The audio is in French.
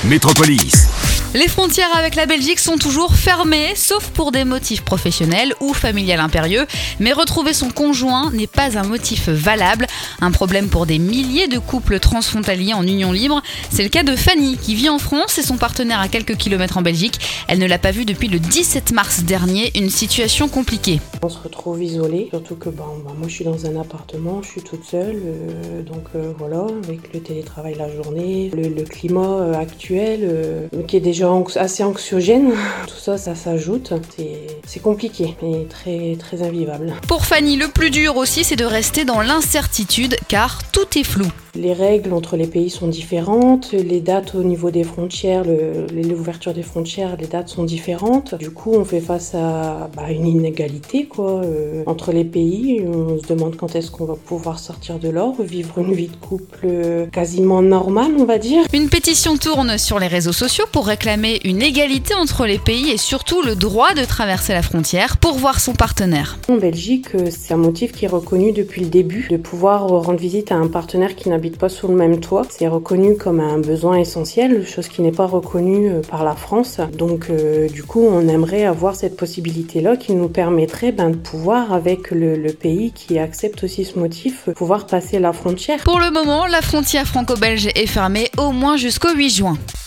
Métropolis. Les frontières avec la Belgique sont toujours fermées, sauf pour des motifs professionnels ou familial impérieux. Mais retrouver son conjoint n'est pas un motif valable. Un problème pour des milliers de couples transfrontaliers en union libre. C'est le cas de Fanny, qui vit en France et son partenaire à quelques kilomètres en Belgique. Elle ne l'a pas vu depuis le 17 mars dernier, une situation compliquée. On se retrouve isolé, surtout que moi je suis dans un appartement, je suis toute seule, voilà, avec le télétravail la journée, le climat actuel qui est déjà assez anxiogène, tout ça s'ajoute, c'est compliqué et très, très invivable. Pour Fanny, le plus dur aussi, c'est de rester dans l'incertitude car tout est flou. Les règles entre les pays sont différentes, les dates au niveau des frontières, l'ouverture des frontières, les dates sont différentes. Du coup, on fait face à une inégalité entre les pays. On se demande quand est-ce qu'on va pouvoir sortir de là, vivre une vie de couple quasiment normale, on va dire. Une pétition tourne sur les réseaux sociaux pour réclamer une égalité entre les pays et surtout le droit de traverser la frontière pour voir son partenaire. En Belgique, c'est un motif qui est reconnu depuis le début, de pouvoir rendre visite à un partenaire qui n'habite pas sous le même toit. C'est reconnu comme un besoin essentiel, chose qui n'est pas reconnue par la France. Donc du coup, on aimerait avoir cette possibilité-là qui nous permettrait de pouvoir, avec le pays qui accepte aussi ce motif, pouvoir passer la frontière. Pour le moment, la frontière franco-belge est fermée au moins jusqu'au 8 juin.